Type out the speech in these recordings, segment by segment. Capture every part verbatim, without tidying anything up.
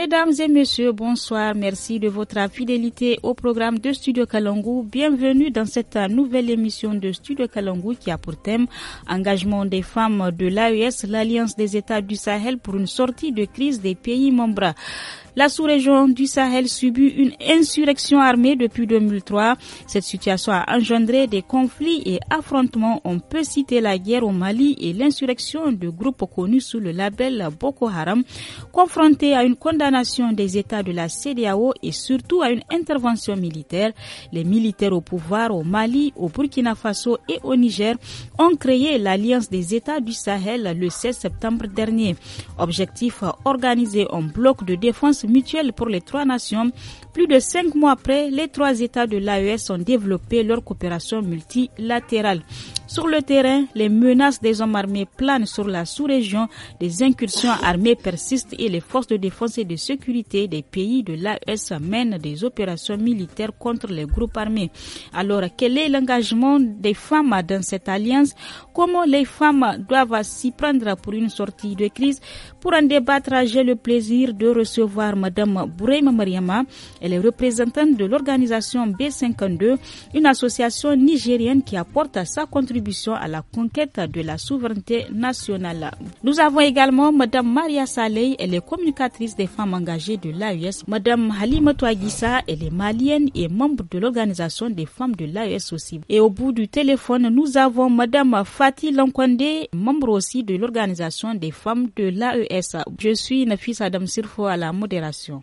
Mesdames et messieurs, bonsoir. Merci de votre fidélité au programme de Studio Kalangu. Bienvenue dans cette nouvelle émission de Studio Kalangu qui a pour thème engagement des femmes de l'A E S, l'Alliance des États du Sahel pour une sortie de crise des pays membres. La sous-région du Sahel subit une insurrection armée depuis deux mille trois. Cette situation a engendré des conflits et affrontements. On peut citer la guerre au Mali et l'insurrection de groupes connus sous le label Boko Haram, confrontés à une condamnation des États de la C E D E A O et surtout à une intervention militaire. Les militaires au pouvoir au Mali, au Burkina Faso et au Niger ont créé l'Alliance des États du Sahel le seize septembre dernier. Objectif, organiser un bloc de défense mutuelle pour les trois nations. Plus de cinq mois après, les trois États de l'A E S ont développé leur coopération multilatérale. Sur le terrain, les menaces des hommes armés planent sur la sous-région, des incursions armées persistent et les forces de défense et de sécurité des pays de l'A E S mènent des opérations militaires contre les groupes armés. Alors, quel est l'engagement des femmes dans cette alliance? Comment les femmes doivent s'y prendre pour une sortie de crise? Pour en débattre, j'ai le plaisir de recevoir Madame Bouraima Mariama. Elle est représentante de l'organisation B cinquante-deux, une association nigérienne qui apporte sa contribution à la conquête de la souveraineté nationale. Nous avons également Madame Maria Saleh, elle est communicatrice des femmes engagées de l'A E S. Madame Halima Touaguissa, elle est malienne et membre de l'organisation des femmes de l'A E S aussi. Et au bout du téléphone, nous avons Madame Fatih Lankwande, membre aussi de l'organisation des femmes de l'A E S. Je suis Nafis Adam Sirfo à la modération.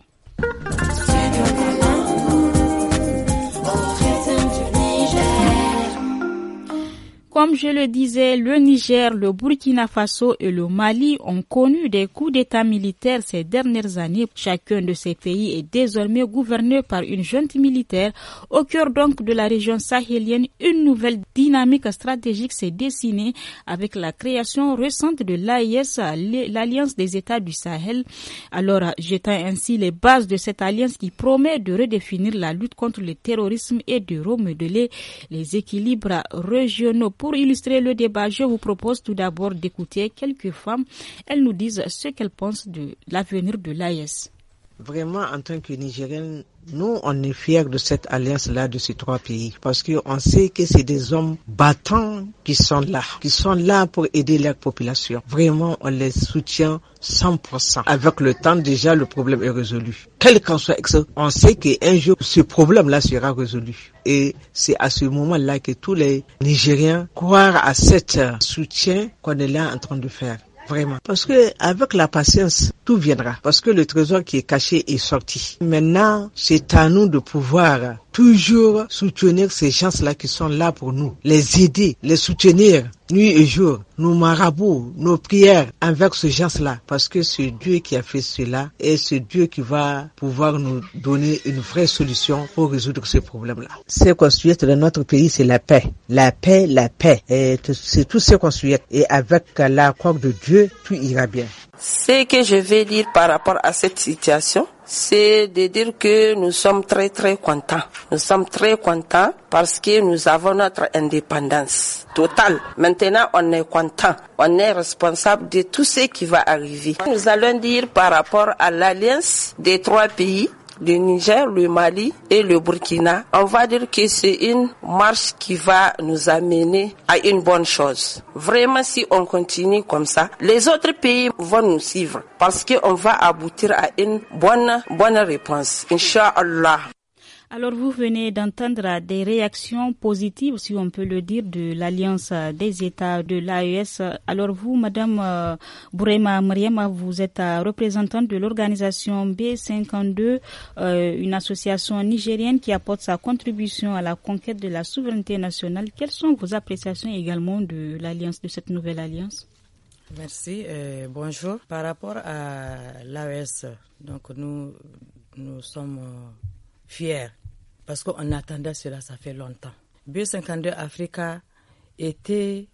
Comme je le disais, le Niger, le Burkina Faso et le Mali ont connu des coups d'État militaires ces dernières années. Chacun de ces pays est désormais gouverné par une junte militaire. Au cœur donc de la région sahélienne, une nouvelle dynamique stratégique s'est dessinée avec la création récente de l'A E S, l'Alliance des États du Sahel. Alors, jetant ainsi les bases de cette alliance qui promet de redéfinir la lutte contre le terrorisme et de remodeler les équilibres régionaux. Pour illustrer le débat, je vous propose tout d'abord d'écouter quelques femmes. Elles nous disent ce qu'elles pensent de l'avenir de l'A E S. Vraiment, en tant que Nigérienne, nous, on est fiers de cette alliance-là, de ces trois pays, parce qu'on sait que c'est des hommes battants qui sont là, qui sont là pour aider leur population. Vraiment, on les soutient cent pour cent. Avec le temps, déjà, le problème est résolu. Quel qu'en soit, on sait qu'un jour, ce problème-là sera résolu. Et c'est à ce moment-là que tous les Nigériens croient à cet soutien qu'on est là en train de faire. Vraiment. Parce que avec la patience, tout viendra. Parce que le trésor qui est caché est sorti. Maintenant, c'est à nous de pouvoir toujours soutenir ces gens-là qui sont là pour nous. Les aider, les soutenir nuit et jour. Nos marabouts, nos prières envers ces gens-là. Parce que c'est Dieu qui a fait cela et c'est Dieu qui va pouvoir nous donner une vraie solution pour résoudre ce problème-là. Ce qu'on souhaite dans notre pays, c'est la paix. La paix, la paix. Et c'est tout ce qu'on souhaite. Et avec l'accord de Dieu, tout ira bien. Ce que je vais dire par rapport à cette situation, c'est de dire que nous sommes très très contents. Nous sommes très contents parce que nous avons notre indépendance totale. Maintenant, on est content. On est responsable de tout ce qui va arriver. Nous allons dire par rapport à l'alliance des trois pays, le Niger, le Mali et le Burkina, on va dire que c'est une marche qui va nous amener à une bonne chose. Vraiment, si on continue comme ça, les autres pays vont nous suivre parce qu'on va aboutir à une bonne, bonne réponse. Inch'Allah. Alors, vous venez d'entendre des réactions positives, si on peut le dire, de l'Alliance des États de l'A E S. Alors, vous, Madame euh, Bouraima Mariama, vous êtes euh, représentante de l'organisation B cinquante-deux, euh, une association nigérienne qui apporte sa contribution à la conquête de la souveraineté nationale. Quelles sont vos appréciations également de l'alliance, de cette nouvelle alliance? Merci. Euh, bonjour. Par rapport à l'A E S, donc nous, nous sommes euh, fiers. Parce qu'on attendait cela, ça fait longtemps. B cinquante-deux Africa était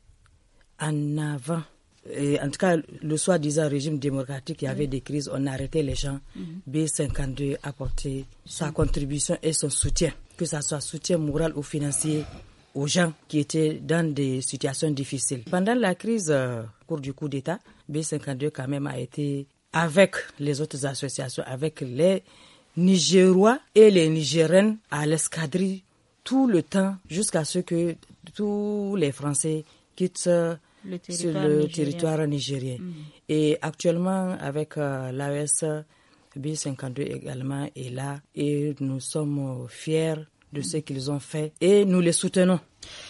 en avant. Et en tout cas, le soi-disant régime démocratique, il y avait des crises, on arrêtait les gens. Mm-hmm. B cinquante-deux apportait sa contribution et son soutien, que ce soit soutien moral ou financier aux gens qui étaient dans des situations difficiles. Pendant la crise, euh, au cours du coup d'État, B cinquante-deux quand même a été avec les autres associations, avec les Nigérois et les Nigériennes à l'escadrille tout le temps jusqu'à ce que tous les Français quittent le sur le nigérien. territoire nigérien. Mmh. Et actuellement, avec euh, l'A E S, B cinquante-deux également est là et nous sommes fiers de ce qu'ils ont fait et nous les soutenons.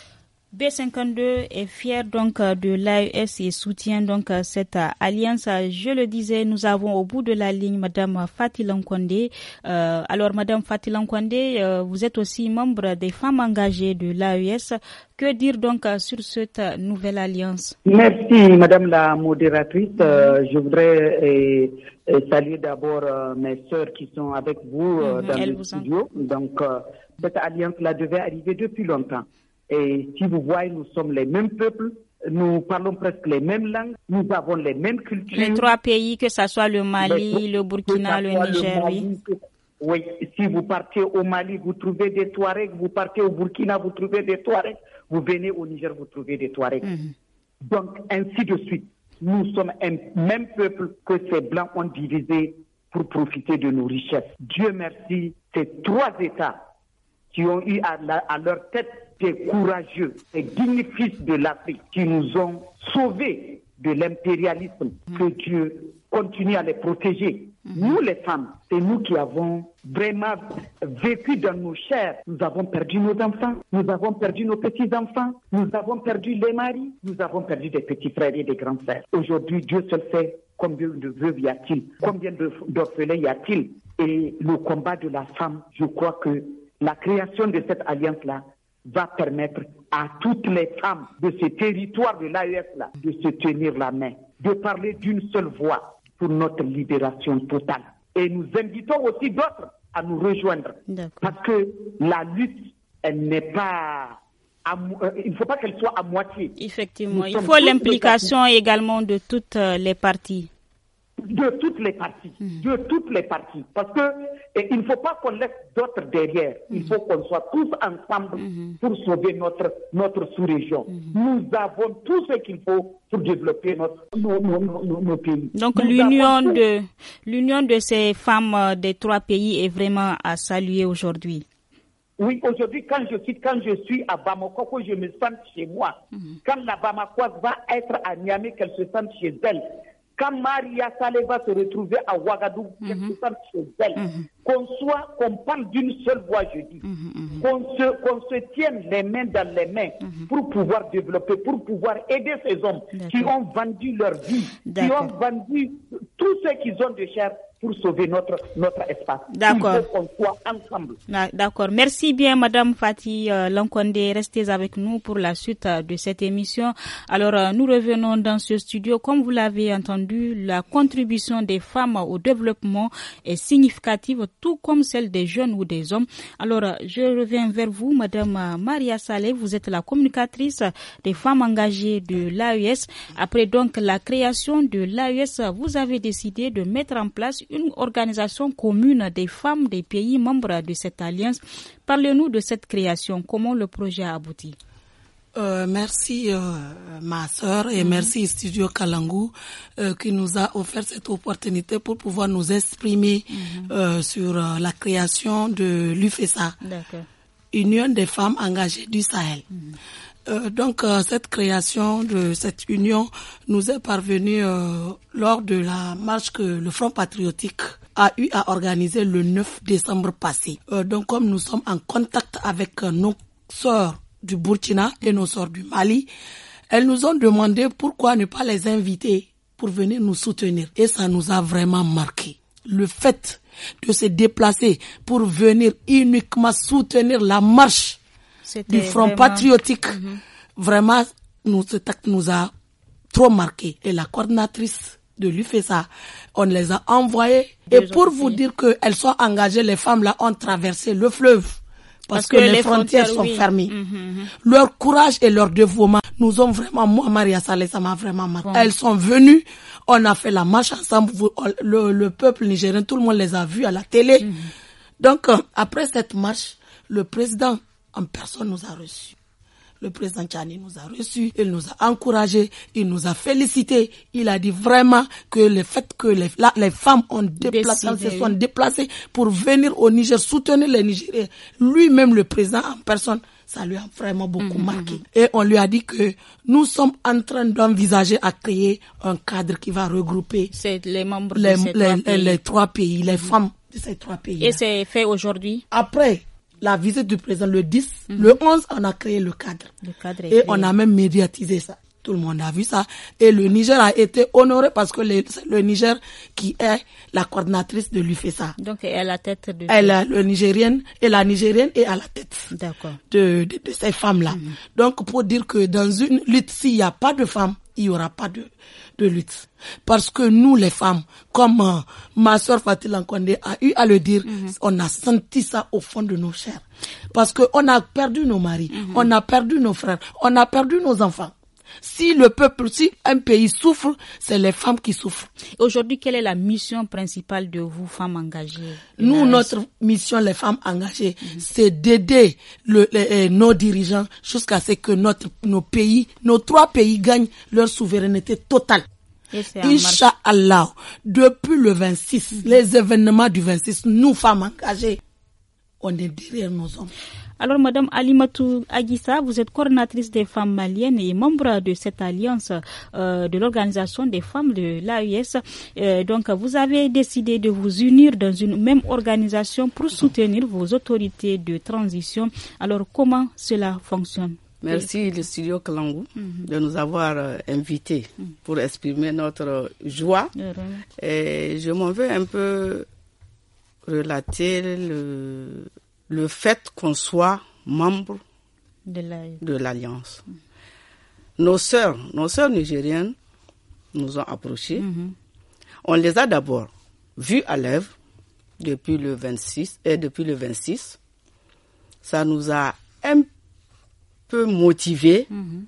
B cinquante-deux est fier donc de l'A E S et soutient donc cette alliance. Je le disais, nous avons au bout de la ligne Madame Fati Lankwandé. Euh, alors Madame Fati Lankwandé, euh, vous êtes aussi membre des femmes engagées de l'A E S. Que dire donc sur cette nouvelle alliance? Merci Madame la modératrice. Euh, je voudrais euh, euh, saluer d'abord euh, mes sœurs qui sont avec vous euh, mmh, dans le studio. En... Donc euh, cette alliance-là devait arriver depuis longtemps. Et si vous voyez, nous sommes les mêmes peuples, nous parlons presque les mêmes langues, nous avons les mêmes cultures. Les trois pays, que ce soit le Mali, les, le Burkina, le Niger, le oui. Oui, si vous partez au Mali, vous trouvez des Touaregs, vous partez au Burkina, vous trouvez des Touaregs, vous venez au Niger, vous trouvez des Touaregs. Mm-hmm. Donc, ainsi de suite. Nous sommes un même peuple que ces Blancs ont divisé pour profiter de nos richesses. Dieu merci, ces trois États qui ont eu à, la, à leur tête des courageux, des dignes fils de l'Afrique qui nous ont sauvés de l'impérialisme. Mmh. Que Dieu continue à les protéger. Mmh. Nous, les femmes, c'est nous qui avons vraiment vécu dans nos chairs. Nous avons perdu nos enfants, nous avons perdu nos petits-enfants, nous avons perdu les maris, nous avons perdu des petits frères et des grands frères. Aujourd'hui, Dieu seul sait combien de veuves y a-t-il, combien d'orphelins y a-t-il. Et le combat de la femme, je crois que la création de cette alliance-là va permettre à toutes les femmes de ce territoire de l'A E S-là de se tenir la main, de parler d'une seule voix pour notre libération totale. Et nous invitons aussi d'autres à nous rejoindre. D'accord. Parce que la lutte, elle n'est pas... À, euh, il ne faut pas qu'elle soit à moitié. Effectivement, il faut l'implication également de toutes les parties. De toutes les parties, mmh. de toutes les parties. Parce que et il ne faut pas qu'on laisse d'autres derrière. Mmh. Il faut qu'on soit tous ensemble mmh. pour sauver notre, notre sous-région. Mmh. Nous avons tout ce qu'il faut pour développer notre, nos, nos, nos, nos pays. Donc Nous l'union de, l'union de ces femmes des trois pays est vraiment à saluer aujourd'hui. Oui, aujourd'hui, quand je suis, quand je suis à Bamako, je me sens chez moi. Mmh. Quand la Bamakoise va être à Niamey, qu'elle se sente chez elle. Quand Maria Saleh va se retrouver à Ouagadougou, mm-hmm. qu'elle se sente chez elle, mm-hmm. qu'on soit, qu'on parle d'une seule voix, je dis, mm-hmm. qu'on se, qu'on se tienne les mains dans les mains mm-hmm. pour pouvoir développer, pour pouvoir aider ces hommes D'accord. qui ont vendu leur vie, D'accord. qui ont vendu tout ce qu'ils ont de cher pour sauver notre, notre espace. D'accord. Il faut qu'on soit ensemble. D'accord. Merci bien, Madame Fati euh, Lankwandé. Restez avec nous pour la suite euh, de cette émission. Alors, euh, nous revenons dans ce studio. Comme vous l'avez entendu, la contribution des femmes au développement est significative, tout comme celle des jeunes ou des hommes. Alors, euh, je reviens vers vous, Madame euh, Maria Saleh. Vous êtes la communicatrice des femmes engagées de l'A E S. Après donc la création de l'A E S, vous avez décidé de mettre en place une organisation commune des femmes des pays membres de cette alliance. Parlez-nous de cette création. Comment le projet a abouti? Euh, merci euh, ma sœur et mm-hmm. merci Studio Kalangu euh, qui nous a offert cette opportunité pour pouvoir nous exprimer mm-hmm. euh, sur euh, la création de l'U F E S A, D'accord. Union des femmes engagées du Sahel. Mm-hmm. Euh, donc euh, cette création de cette union nous est parvenue euh, lors de la marche que le Front Patriotique a eu à organiser le neuf décembre passé. Euh, donc comme nous sommes en contact avec euh, nos sœurs du Burkina et nos sœurs du Mali, elles nous ont demandé pourquoi ne pas les inviter pour venir nous soutenir. Et ça nous a vraiment marqué. Le fait de se déplacer pour venir uniquement soutenir la marche C'était du Front vraiment... Patriotique, mm-hmm. vraiment, nous, cet acte nous a trop marqué. Et la coordinatrice de l'U F E S A, on les a envoyés. Deux et pour vous dire qu'elles sont engagées, les femmes-là ont traversé le fleuve. Parce, parce que, que les, les frontières, frontières sont oui. fermées. Mm-hmm. Leur courage et leur dévouement nous ont vraiment, moi, Maria Saleh, ça m'a vraiment marqué. Bon. Elles sont venues, on a fait la marche ensemble, le, le peuple nigérien, tout le monde les a vus à la télé. Mm-hmm. Donc, après cette marche, le président en personne nous a reçus. le président Tchani nous a reçus, il nous a encouragés, il nous a félicités. Il a dit vraiment que le fait que les, la, les femmes ont déplacé, se sont déplacées pour venir au Niger, soutenir les Nigériens, lui-même le président en personne, ça lui a vraiment beaucoup mmh, marqué. Mmh. Et on lui a dit que nous sommes en train d'envisager à créer un cadre qui va regrouper c'est les membres les, de ces les, trois les, pays. les trois pays, les mmh. femmes de ces trois pays. Et c'est fait aujourd'hui? Après la visite du président le dix, mmh. le onze, on a créé le cadre. Le cadre est et créé. On a même médiatisé ça. Tout le monde a vu ça. Et le Niger a été honoré parce que le, c'est le Niger qui est la coordinatrice de l'U F E S A. Donc, elle est à la tête de... Elle est le Nigérienne, et la Nigérienne est à la tête. D'accord. De, de, de ces femmes-là. Mm-hmm. Donc, pour dire que dans une lutte, s'il n'y a pas de femmes, il n'y aura pas de, de lutte. Parce que nous, les femmes, comme euh, ma soeur Fatih Lankwande a eu à le dire, mm-hmm. on a senti ça au fond de nos chairs. Parce que on a perdu nos maris, mm-hmm. on a perdu nos frères, on a perdu nos enfants. Si le peuple, si un pays souffre, c'est les femmes qui souffrent. Aujourd'hui, quelle est la mission principale de vous, femmes engagées? Nous, notre mission, les femmes engagées, mm-hmm. c'est d'aider le, les, nos dirigeants jusqu'à ce que notre, nos pays, nos trois pays gagnent leur souveraineté totale. Inch'Allah, depuis le vingt-six, mm-hmm. les événements du vingt-six, nous, femmes engagées, on est derrière nos hommes. Alors, Madame Alimatou Aguissa, vous êtes coordinatrice des femmes maliennes et membre de cette alliance euh, de l'organisation des femmes de l'A U S. Euh, donc, vous avez décidé de vous unir dans une même organisation pour soutenir vos autorités de transition. Alors, comment cela fonctionne? Merci le studio Kalangu mm-hmm. de nous avoir euh, invités mm-hmm. pour exprimer notre joie. Mm-hmm. Et je m'en veux un peu relater le... le fait qu'on soit membre de, la... de l'Alliance. Mm. Nos sœurs, nos sœurs nigériennes nous ont approchés. Mm-hmm. On les a d'abord vues à l'œuvre depuis le vingt-six et depuis le vingt-six. Ça nous a un peu motivés mm-hmm.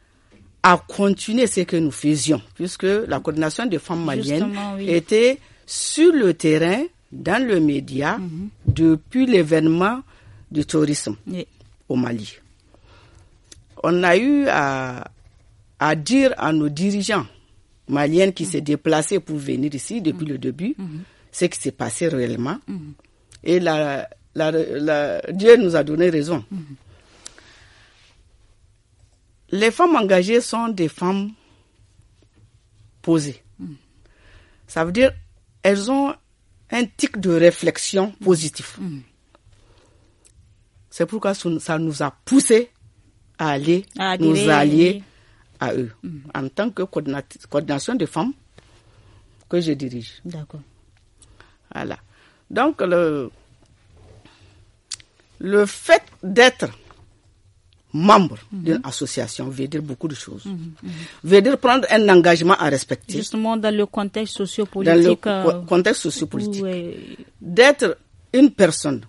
à continuer ce que nous faisions, puisque la coordination des femmes maliennes oui. était sur le terrain, dans le média, mm-hmm. depuis l'événement du tourisme oui. au Mali. On a eu à, à dire à nos dirigeants maliens qui mm-hmm. s'est déplacés pour venir ici depuis mm-hmm. le début, mm-hmm. ce qui s'est passé réellement. Mm-hmm. Et la, la, la, Dieu nous a donné raison. Mm-hmm. Les femmes engagées sont des femmes posées. Mm-hmm. Ça veut dire elles ont un tic de réflexion positif. Mm. C'est pourquoi ça nous a poussé à aller à nous allier à eux. Mm. En tant que coordination de femmes que je dirige. D'accord. Voilà. Donc, le, le fait d'être membre mm-hmm. d'une association veut dire beaucoup de choses. Mm-hmm. Veut dire prendre un engagement à respecter. Justement dans le contexte sociopolitique. Dans le euh, contexte sociopolitique. Euh... D'être une personne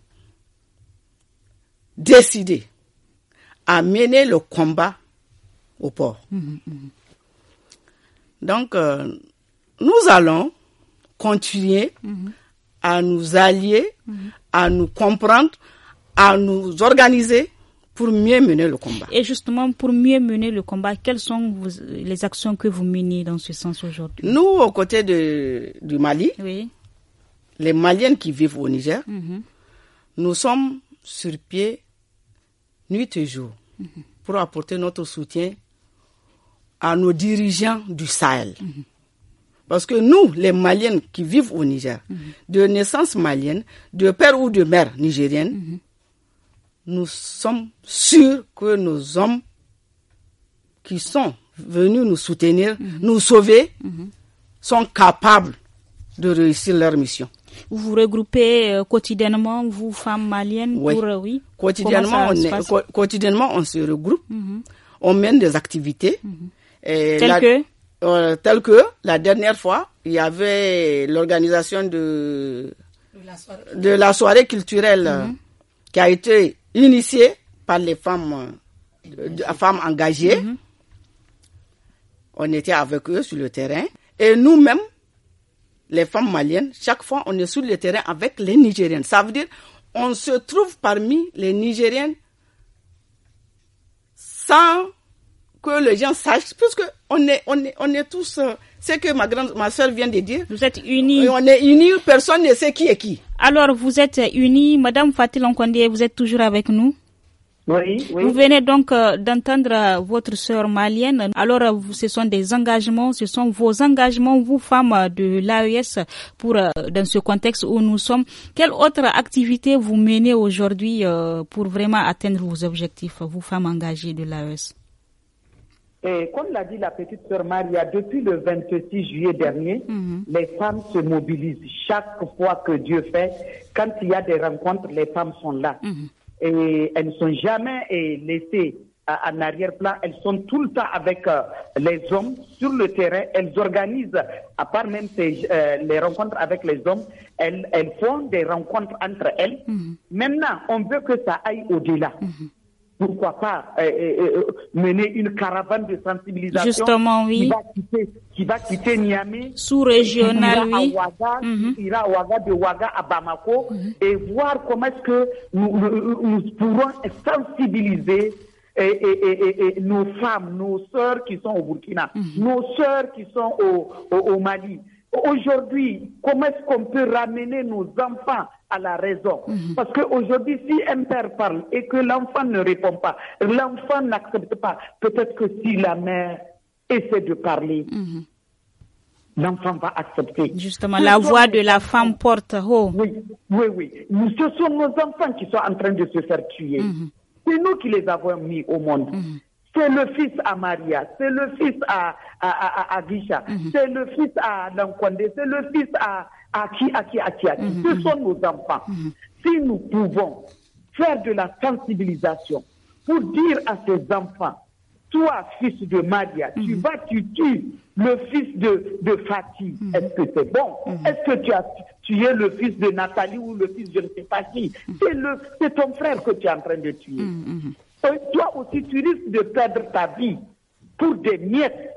décidée à mener le combat au port. Mm-hmm. Donc, euh, nous allons continuer mm-hmm. à nous allier, mm-hmm. à nous comprendre, à nous organiser pour mieux mener le combat. Et justement, pour mieux mener le combat, quelles sont vos, les actions que vous menez dans ce sens aujourd'hui? Nous, aux côtés de, du Mali, oui. les Maliennes qui vivent au Niger, mm-hmm. nous sommes sur pied nuit et jour mm-hmm. pour apporter notre soutien à nos dirigeants du Sahel. Mm-hmm. Parce que nous, les Maliennes qui vivent au Niger, mm-hmm. de naissance malienne, de père ou de mère nigérienne, mm-hmm. nous sommes sûrs que nos hommes qui sont venus nous soutenir, mm-hmm. nous sauver, mm-hmm. sont capables de réussir leur mission. Vous vous regroupez euh, quotidiennement, vous, femmes maliennes, oui. pour... Euh, oui. Quotidiennement, on est, co- quotidiennement, on se regroupe, mm-hmm. on mène des activités. Mm-hmm. Et Telles la, que euh, Telles que, la dernière fois, il y avait l'organisation de, de, la, soirée. de la soirée culturelle mm-hmm. qui a été initiée par les femmes, euh, femmes engagées. Mm-hmm. On était avec eux sur le terrain. Et nous-mêmes, les femmes maliennes, chaque fois, on est sur le terrain avec les Nigériennes. Ça veut dire on se trouve parmi les Nigériennes sans que les gens sachent, puisque on est, on est, on est tous, euh, c'est que ma grande, ma soeur vient de dire. Vous êtes unis. On est unis, personne ne sait qui est qui. Alors, vous êtes unis. Madame Fatil Onkwandé, vous êtes toujours avec nous? Oui, oui. Vous venez donc euh, d'entendre euh, votre sœur malienne. Alors, euh, ce sont des engagements, ce sont vos engagements, vous femmes euh, de l'A E S, pour euh, dans ce contexte où nous sommes. Quelle autre activité vous menez aujourd'hui euh, pour vraiment atteindre vos objectifs, vous femmes engagées de l'A E S? Et comme l'a dit la petite sœur Maria, depuis le vingt-six juillet dernier, mm-hmm. les femmes se mobilisent. Chaque fois que Dieu fait, quand il y a des rencontres, les femmes sont là. Mm-hmm. Et elles ne sont jamais laissées en arrière-plan. Elles sont tout le temps avec euh, les hommes sur le terrain. Elles organisent, à part même ces, euh, les rencontres avec les hommes, elles, elles font des rencontres entre elles. Mm-hmm. Maintenant, on veut que ça aille au-delà. Mm-hmm. Pourquoi pas euh, euh, mener une caravane de sensibilisation. Justement, oui. Qui va quitter, qui va quitter Niamey. Sous-régional, oui. À Ouaga, mm-hmm. qui ira à Ouaga, de Ouaga à Bamako, mm-hmm. et voir comment est-ce que nous, nous, nous pourrons sensibiliser et, et, et, et nos femmes, nos sœurs qui sont au Burkina, mm-hmm. nos sœurs qui sont au, au, au Mali. Aujourd'hui, comment est-ce qu'on peut ramener nos enfants à la raison? Mm-hmm. Parce qu'aujourd'hui, si un père parle et que l'enfant ne répond pas, l'enfant n'accepte pas, peut-être que si la mère essaie de parler, mm-hmm. l'enfant va accepter. Justement, ce la voix de la femme porte haut. Oui, oui, oui. Ce sont nos enfants qui sont en train de se faire tuer. Mm-hmm. C'est nous qui les avons mis au monde. Mm-hmm. C'est le fils à Maria, c'est le fils à, à, à, à Gisha, mm-hmm. c'est le fils à Lankwandé, c'est le fils à, à qui, à qui, à qui, à qui. Mm-hmm. Ce sont nos enfants. Mm-hmm. Si nous pouvons faire de la sensibilisation pour dire à ces enfants, toi, fils de Maria, mm-hmm. tu vas, tu tues le fils de, de Fatih. Mm-hmm. Est-ce que c'est bon? Mm-hmm. Est-ce que tu as tué le fils de Nathalie ou le fils de je ne sais pas qui? Mm-hmm. C'est, le, c'est ton frère que tu es en train de tuer. Mm-hmm. Et toi aussi, tu risques de perdre ta vie pour des miettes.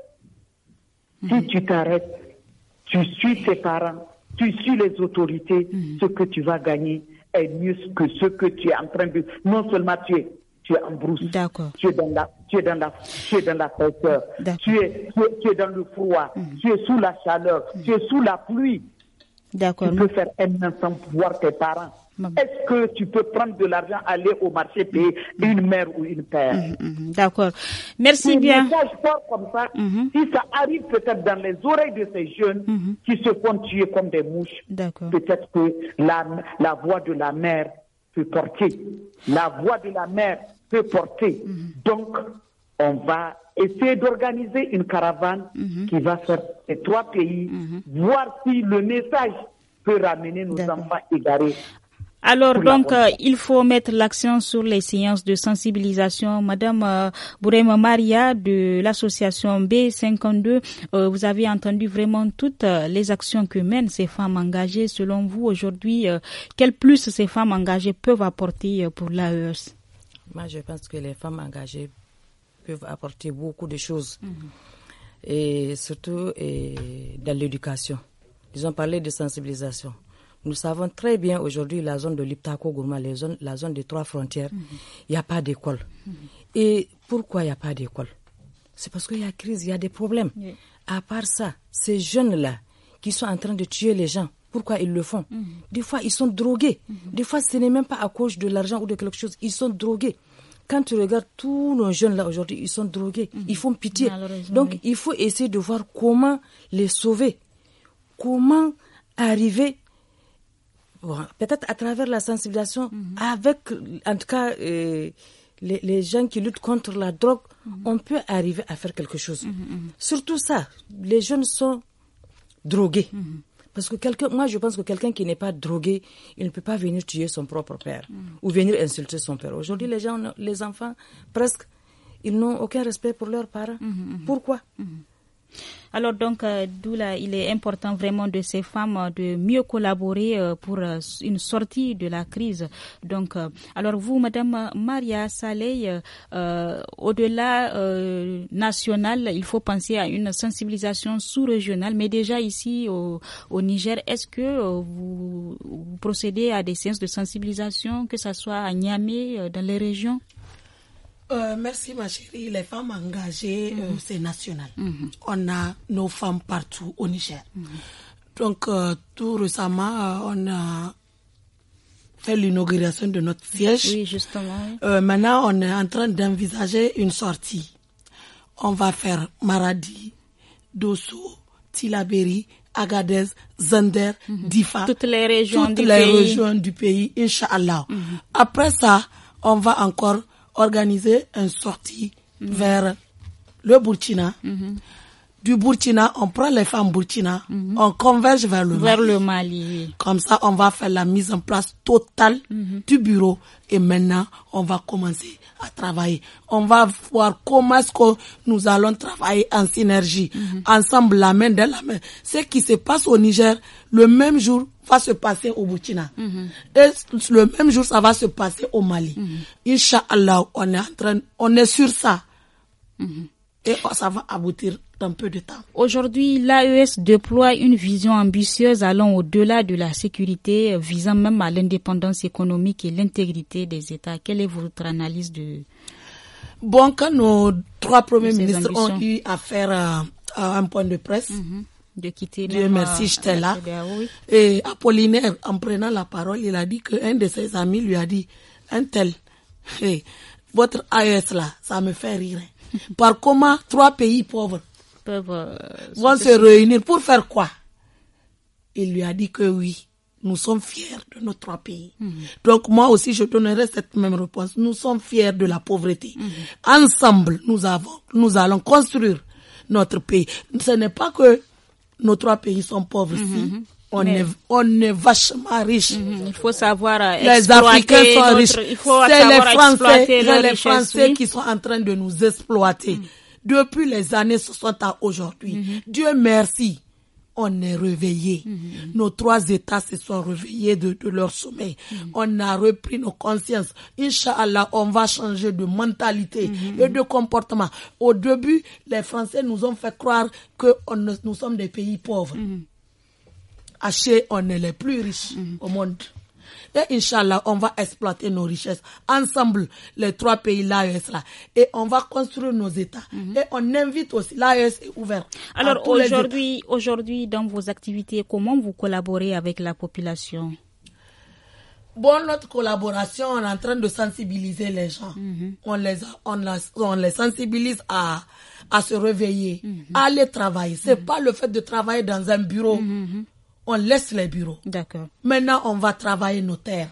Mm-hmm. Si tu t'arrêtes, tu suis tes parents, tu suis les autorités, mm-hmm. ce que tu vas gagner est mieux que ce que tu es en train de... Non seulement tu es, tu es en brousse, D'accord. tu es dans la, tu es dans la, tu es dans la fraîcheur, tu es, tu, es, tu es dans le froid, mm-hmm. tu es sous la chaleur, mm-hmm. tu es sous la pluie. D'accord. Tu peux faire un an sans voir tes parents. Est-ce que tu peux prendre de l'argent, aller au marché, payer mmh. une mère ou une père? mmh, D'accord. Merci si bien. Un message fort comme ça, mmh. si ça arrive peut-être dans les oreilles de ces jeunes mmh. qui se font tuer comme des mouches, D'accord. peut-être que la, la voix de la mère peut porter. La voix de la mère peut porter. Mmh. Donc, on va essayer d'organiser une caravane mmh. qui va faire ces trois pays, mmh. voir si le message peut ramener nos D'accord. enfants égarés. Alors donc, euh, il faut mettre l'accent sur les séances de sensibilisation. Madame euh, Bourema Maria de l'association B cinquante-deux, euh, vous avez entendu vraiment toutes euh, les actions que mènent ces femmes engagées. Selon vous, aujourd'hui, euh, quel plus ces femmes engagées peuvent apporter euh, pour l'A E S? Moi, je pense que les femmes engagées peuvent apporter beaucoup de choses. Mm-hmm. Et surtout et dans l'éducation. Ils ont parlé de sensibilisation. Nous savons très bien aujourd'hui la zone de Liptako-Gourma, la zone, la zone des trois frontières, il mm-hmm. n'y a pas d'école. Mm-hmm. Et pourquoi il n'y a pas d'école? C'est parce qu'il y a crise, il y a des problèmes. Yeah. À part ça, ces jeunes-là qui sont en train de tuer les gens, pourquoi ils le font? Mm-hmm. Des fois, ils sont drogués. Mm-hmm. Des fois, ce n'est même pas à cause de l'argent ou de quelque chose. Ils sont drogués. Quand tu regardes tous nos jeunes-là aujourd'hui, ils sont drogués. Mm-hmm. Ils font pitié. Donc, oui. il faut essayer de voir comment les sauver. Comment arriver... Bon, peut-être à travers la sensibilisation, mm-hmm. avec, en tout cas, euh, les, les gens qui luttent contre la drogue, mm-hmm. on peut arriver à faire quelque chose. Mm-hmm. Surtout ça, les jeunes sont drogués. Mm-hmm. Parce que quelqu'un, moi, je pense que quelqu'un qui n'est pas drogué, il ne peut pas venir tuer son propre père mm-hmm. ou venir insulter son père. Aujourd'hui, les gens, les enfants, presque, ils n'ont aucun respect pour leurs parents. Mm-hmm. Pourquoi? Mm-hmm. Alors donc, euh, d'où là, il est important vraiment de ces femmes euh, de mieux collaborer euh, pour euh, une sortie de la crise. Donc, euh, alors vous, Madame Maria Saleh, euh, au-delà euh, national, il faut penser à une sensibilisation sous-régionale. Mais déjà ici au, au Niger, est-ce que euh, vous, vous procédez à des séances de sensibilisation, que ce soit à Niamey, euh, dans les régions? Euh, merci ma chérie. Les femmes engagées, mm-hmm. euh, c'est national. Mm-hmm. On a nos femmes partout au Niger. Mm-hmm. Donc euh, tout récemment, euh, on a fait l'inauguration de notre siège. Oui, justement. Oui. Euh, maintenant, on est en train d'envisager une sortie. On va faire Maradi, Dosso, Tilaberi, Agadez, Zander, mm-hmm. Difa. Toutes les régions toutes du les pays. régions du pays, Inch'Allah. Mm-hmm. Après ça, on va encore organiser une sortie mm-hmm. vers le Burkina. Mm-hmm. Du Burkina, on prend les femmes Burkina, mm-hmm. on converge vers le vers Mali. le Mali. Comme ça, on va faire la mise en place totale mm-hmm. du bureau. Et maintenant, on va commencer à travailler. On va voir comment est-ce que nous allons travailler en synergie, mm-hmm. ensemble, la main dans la main. Ce qui se passe au Niger, le même jour, va se passer au Burkina. Mm-hmm. Et le même jour, ça va se passer au Mali. Mm-hmm. Inch'Allah, on est en train, on est sur ça. Mm-hmm. Et ça va aboutir dans peu de temps. Aujourd'hui, l'A E S déploie une vision ambitieuse allant au-delà de la sécurité, visant même à l'indépendance économique et l'intégrité des États. Quelle est votre analyse de... Bon, quand nos trois premiers ministres ambitions. ont eu à faire euh, un point de presse, mm-hmm. de quitter Dieu merci, j'étais là. Oui. Et Apollinaire, en prenant la parole, il a dit qu'un de ses amis lui a dit, un tel, hey, votre A E S là, ça me fait rire. Par comment trois pays pauvres peuvent euh, vont se réunir pour faire quoi? Il lui a dit que oui, nous sommes fiers de nos trois pays. Mm-hmm. Donc moi aussi je donnerai cette même réponse. Nous sommes fiers de la pauvreté. Mm-hmm. Ensemble, nous avons, nous allons construire notre pays. Ce n'est pas que nos trois pays sont pauvres ici. Mm-hmm. On, Mais... est, on est vachement riches. Mm-hmm. Il faut savoir euh, les Africains sont notre... riches. Il faut c'est savoir les Français, c'est les richesse, Français oui. qui sont en train de nous exploiter. Mm-hmm. Depuis les années soixante à aujourd'hui, mm-hmm. Dieu merci, on est réveillés. Mm-hmm. Nos trois États se sont réveillés de, de leur sommeil. Mm-hmm. On a repris nos consciences. Inch'Allah, on va changer de mentalité mm-hmm. et de comportement. Au début, les Français nous ont fait croire que on, nous sommes des pays pauvres. Mm-hmm. Haché, on est les plus riches mm-hmm. au monde. Et Inch'Allah, on va exploiter nos richesses ensemble, les trois pays l'A E S là. Et on va construire nos États. Mm-hmm. Et on invite aussi, l'A E S est ouvert. Alors aujourd'hui, aujourd'hui, dans vos activités, comment vous collaborez avec la population? Bon, notre collaboration, on est en train de sensibiliser les gens. Mm-hmm. On, les, on, la, on les sensibilise à, à se réveiller, mm-hmm. à aller travailler. C'est mm-hmm. pas le fait de travailler dans un bureau. Mm-hmm. On laisse les bureaux. D'accord. Maintenant, on va travailler nos terres.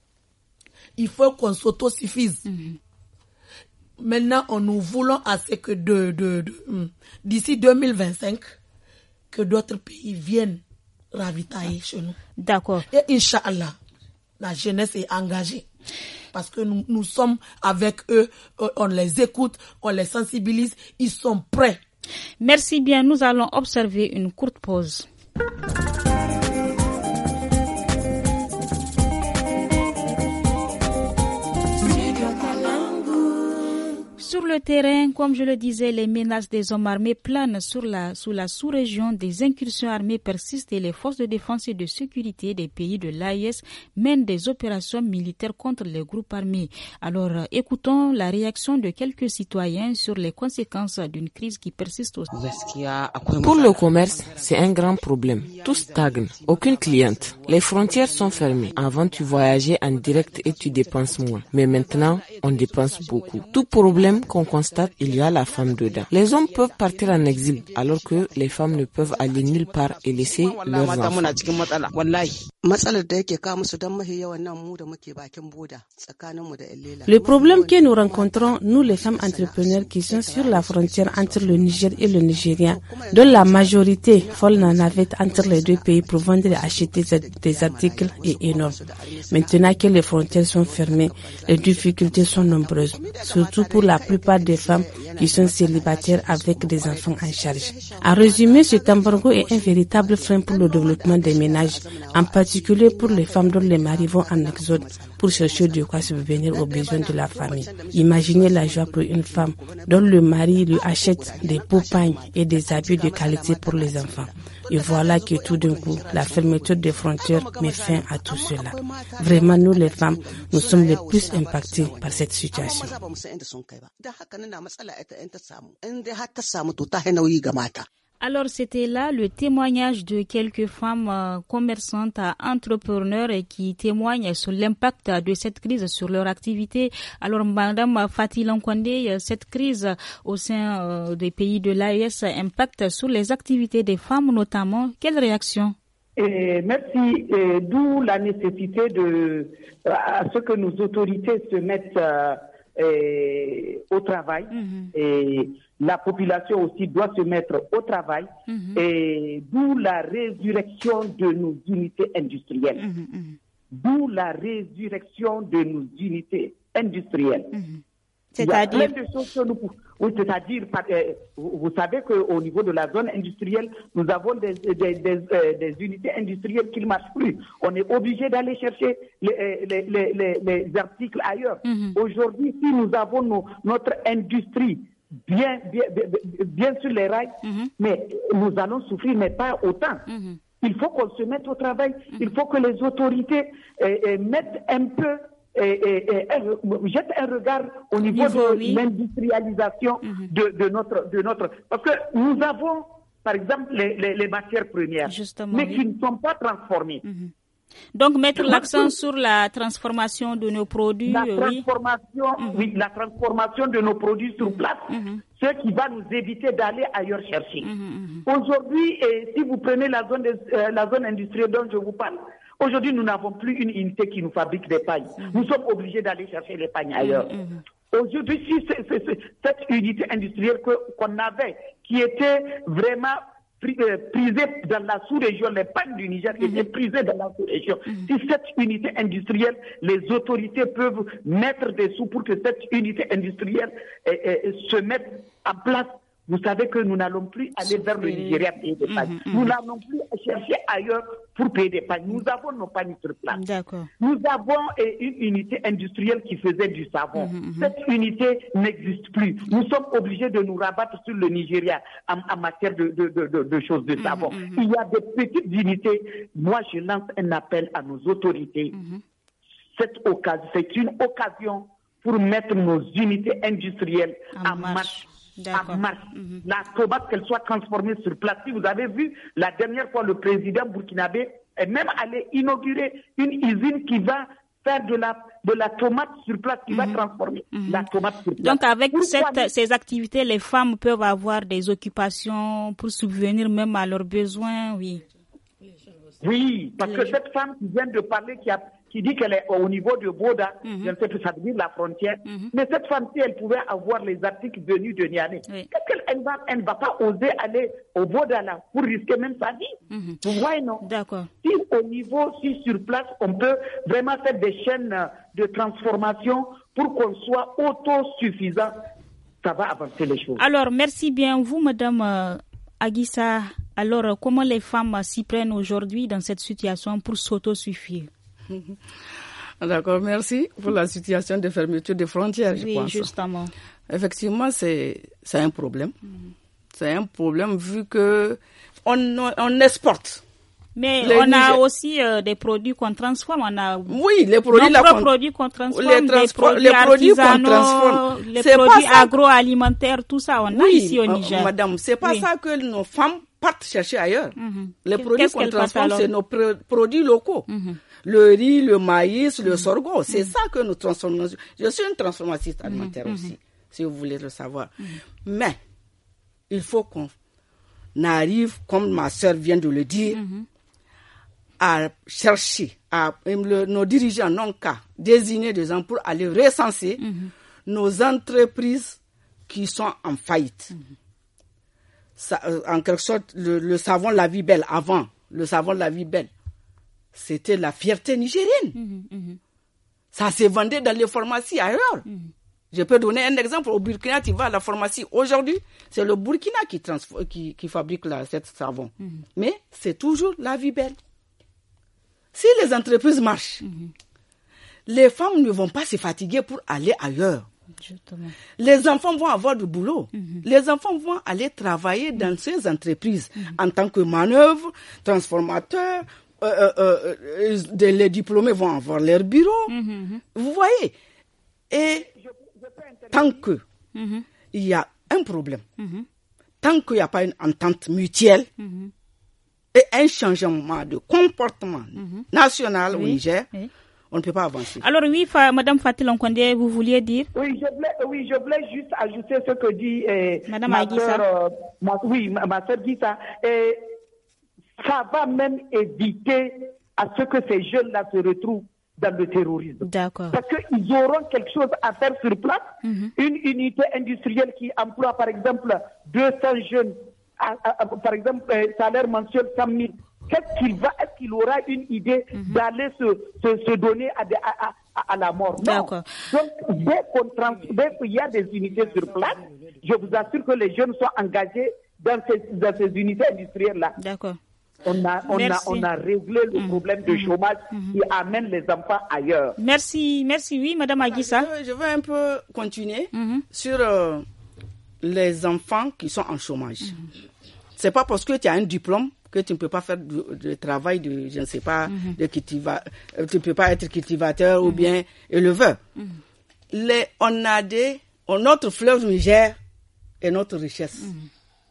Il faut qu'on s'autosuffise. Mm-hmm. Maintenant, on nous voulons à ce que de, de, de, de, d'ici deux mille vingt-cinq, que d'autres pays viennent ravitailler chez nous. D'accord. Et Inch'Allah, la jeunesse est engagée. Parce que nous, nous sommes avec eux, on les écoute, on les sensibilise, ils sont prêts. Merci bien, nous allons observer une courte pause. Sur le terrain, comme je le disais, les menaces des hommes armés planent sur la, sous la sous-région. Des incursions armées persistent et les forces de défense et de sécurité des pays de l'A E S mènent des opérations militaires contre les groupes armés. Alors, écoutons la réaction de quelques citoyens sur les conséquences d'une crise qui persiste aussi. Pour le commerce, c'est un grand problème. Tout stagne, aucune cliente. Les frontières sont fermées. Avant, tu voyageais en direct et tu dépenses moins. Mais maintenant, on dépense beaucoup. Tout problème qu'on constate, il y a la femme dedans. Les hommes peuvent partir en exil, alors que les femmes ne peuvent aller nulle part et laisser leurs enfants. Le problème que nous rencontrons, nous les femmes entrepreneurs qui sont sur la frontière entre le Niger et le Nigeria, dont la majorité vole en navette entre les deux pays pour vendre et acheter des articles est énorme. Maintenant que les frontières sont fermées, les difficultés sont nombreuses, surtout pour la plupart des femmes qui sont célibataires avec des enfants en charge. En résumé, cet embargo est un véritable frein pour le développement des ménages, en particulier particulier pour les femmes dont les maris vont en exode pour chercher de quoi subvenir aux besoins de la famille. Imaginez la joie pour une femme dont le mari lui achète des poupagnes et des habits de qualité pour les enfants. Et voilà que tout d'un coup, la fermeture des frontières met fin à tout cela. Vraiment, nous les femmes, nous sommes les plus impactées par cette situation. Alors, c'était là le témoignage de quelques femmes euh, commerçantes, entrepreneurs et qui témoignent sur l'impact de cette crise sur leur activité. Alors, Madame Fatih Lankwande, cette crise au sein euh, des pays de l'A E S impacte sur les activités des femmes notamment. Quelle réaction? Et merci. Et d'où la nécessité de à ce que nos autorités se mettent euh, et, au travail. Mm-hmm. Et la population aussi doit se mettre au travail. Mm-hmm. Et d'où la résurrection de nos unités industrielles. Mm-hmm. D'où la résurrection de nos unités industrielles. Mm-hmm. C'est-à-dire... Il y a plein de choses que nous... Oui, c'est-à-dire, euh, vous savez qu'au niveau de la zone industrielle, nous avons des, des, des, euh, des unités industrielles qui ne marchent plus. On est obligé d'aller chercher les, les, les, les, les articles ailleurs. Mm-hmm. Aujourd'hui, si nous avons nos, notre industrie bien, bien, bien, bien sur les rails, mm-hmm. mais nous allons souffrir, mais pas autant. Mm-hmm. Il faut qu'on se mette au travail. Mm-hmm. Il faut que les autorités euh, euh, mettent un peu... Et, et, et, et jette un regard au niveau, niveau de oui. l'industrialisation mm-hmm. de, de, notre, de notre... Parce que nous avons, par exemple, les, les, les matières premières, Justement, mais oui. qui ne sont pas transformées. Mm-hmm. Donc, mettre Donc, l'accent sur la transformation de nos produits. La transformation, oui, oui la transformation de nos produits sur place, mm-hmm. ce qui va nous éviter d'aller ailleurs chercher. Mm-hmm. Aujourd'hui, et si vous prenez la zone, de, euh, la zone industrielle dont je vous parle, aujourd'hui, nous n'avons plus une unité qui nous fabrique des pagnes. Mm-hmm. Nous sommes obligés d'aller chercher les pagnes ailleurs. Mm-hmm. Aujourd'hui, si c'est, c'est, c'est cette unité industrielle que, qu'on avait, qui était vraiment prisée dans la sous-région, les pagnes du Niger mm-hmm. étaient prisées dans la sous-région. Mm-hmm. Si cette unité industrielle, les autorités peuvent mettre des sous pour que cette unité industrielle eh, eh, se mette en place. Vous savez que nous n'allons plus aller vers le Nigeria payer des pagnes. Mmh, mmh. Nous n'allons plus chercher ailleurs pour payer des pagnes. Nous avons nos pagnes sur place. D'accord. Nous avons eh, une unité industrielle qui faisait du savon. Mmh, Cette unité n'existe plus. Nous sommes obligés de nous rabattre sur le Nigeria en, en matière de, de, de, de, de choses de mmh, savon. Mmh. Il y a des petites unités. Moi, je lance un appel à nos autorités. Mmh. Cette occasion, c'est une occasion pour mettre nos unités industrielles en, en marche. marche. À marche. Mm-hmm. La tomate, qu'elle soit transformée sur place. Si vous avez vu, la dernière fois, le président burkinabé est même allé inaugurer une usine qui va faire de la, de la tomate sur place, qui mm-hmm. va transformer mm-hmm. la tomate sur place. Donc, avec cette, ces activités, les femmes peuvent avoir des occupations pour subvenir même à leurs besoins, oui. Oui, parce les que gens. Cette femme qui vient de parler, qui a qui dit qu'elle est au niveau de Boda, mm-hmm. je ne sais pas, ça veut dire la frontière, mm-hmm. mais cette femme-ci, elle pouvait avoir les articles venus de Niamey. Oui. Qu'est-ce qu'elle va, elle ne va pas oser aller au Boda là, pour risquer même sa vie. Mm-hmm. Vous voyez, non? D'accord. Si au niveau, si sur place, on peut vraiment faire des chaînes de transformation pour qu'on soit autosuffisant, ça va avancer les choses. Alors, merci bien, vous, Madame euh, Aguissa. Alors, comment les femmes s'y prennent aujourd'hui dans cette situation pour s'autosuffire? D'accord, merci pour la situation de fermeture des frontières, je oui, pense. Oui, justement. Effectivement, c'est, c'est un problème. Mm. C'est un problème vu que on, on exporte. Mais les on Niger... a aussi euh, des produits qu'on transforme. On a oui, les produits, là, qu'on... produits qu'on transforme, les, transfor... des produits les produits qu'on transforme, les c'est produits agroalimentaires, tout ça, on oui, a ici au Niger. Euh, madame, c'est pas oui. ça que nos femmes partent chercher ailleurs. Mm-hmm. Les produits Qu'est-ce qu'on transforme, c'est nos pr- produits locaux. Mm-hmm. Le riz, le maïs, le sorgho, c'est mm-hmm. ça que nous transformons. Je suis une transformatrice alimentaire mm-hmm. aussi, si vous voulez le savoir. Mm-hmm. Mais il faut qu'on arrive, comme ma sœur vient de le dire, mm-hmm. à chercher, à, le, nos dirigeants n'ont qu'à désigner des gens pour aller recenser mm-hmm. nos entreprises qui sont en faillite. Mm-hmm. Ça, en quelque sorte, le, le savon La Vie Belle, avant, le savon La Vie Belle, c'était la fierté nigérienne. Mm-hmm, mm-hmm. Ça se vendait dans les pharmacies ailleurs. Mm-hmm. Je peux donner un exemple. Au Burkina, tu vas à la pharmacie. Aujourd'hui, c'est le Burkina qui, transfo- qui, qui fabrique la, cette savon. Mm-hmm. Mais c'est toujours La Vie Belle. si les entreprises marchent, mm-hmm. les femmes ne vont pas se fatiguer pour aller ailleurs. Justement. Les enfants vont avoir du boulot. Mm-hmm. Les enfants vont aller travailler dans ces entreprises mm-hmm. en tant que manœuvre, transformateurs. Euh, euh, euh, les diplômés vont avoir leur bureau. Mm-hmm. Vous voyez. Et tant que mm-hmm. il y a un problème, mm-hmm. tant qu'il n'y a pas une entente mutuelle mm-hmm. et un changement de comportement mm-hmm. national oui. au Niger, oui. on ne peut pas avancer. Alors oui, Fa, Madame Fatil Onkonde, vous vouliez dire? Oui, je voulais, oui, je voulais juste ajouter ce que dit euh, Madame ma Aguissa. Soeur, euh, ma, oui, ma, ma soeur Guissa. Et ça va même éviter à ce que ces jeunes-là se retrouvent dans le terrorisme. D'accord. Parce qu'ils auront quelque chose à faire sur place. Mm-hmm. Une unité industrielle qui emploie, par exemple, deux cents jeunes, à, à, à, par exemple, euh, salaire mensuel cent mille. Qu'est-ce qu'il va, est-ce qu'il aura une idée mm-hmm. d'aller se, se, se donner à, de, à, à, à la mort? Non. D'accord. Donc, dès, qu'on trans, dès qu'il y a des unités sur place, je vous assure que les jeunes sont engagés dans ces, dans ces unités industrielles-là. D'accord. On a, on, a, on a réglé le mmh. problème de chômage mmh. qui amène les enfants ailleurs. Merci, merci. Oui, Madame Aguissa. Je, je veux un peu continuer mmh. sur euh, les enfants qui sont en chômage. Mmh. C'est pas parce que tu as un diplôme que tu ne peux pas faire du, du travail de, je ne sais pas, mmh. de cultiva, tu ne peux pas être cultivateur mmh. ou bien éleveur. Mmh. Les, on a des, notre fleuve Niger est notre richesse. Mmh.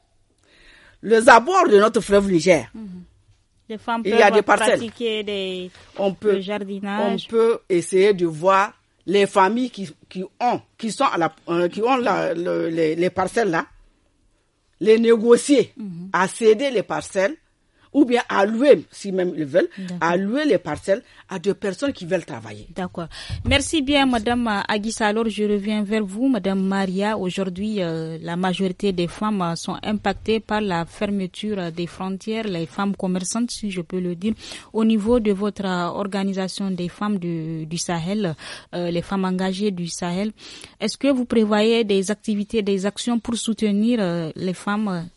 Les abords de notre fleuve Niger, mmh. les femmes il y a des parcelles. Pratiquer des, on peut, le jardinage. On peut essayer de voir les familles qui, qui ont, qui sont à la, euh, qui ont la, le, les, les parcelles là, les négocier, mmh. à céder les parcelles, ou bien à louer, si même ils veulent, D'accord. à louer les parcelles à des personnes qui veulent travailler. D'accord. Merci bien, Madame Aguissa. Alors, je reviens vers vous, Madame Maria. Aujourd'hui, euh, la majorité des femmes sont impactées par la fermeture des frontières, les femmes commerçantes, si je peux le dire. Au niveau de votre organisation des femmes du, du Sahel, euh, les femmes engagées du Sahel, est-ce que vous prévoyez des activités, des actions pour soutenir euh, les femmes?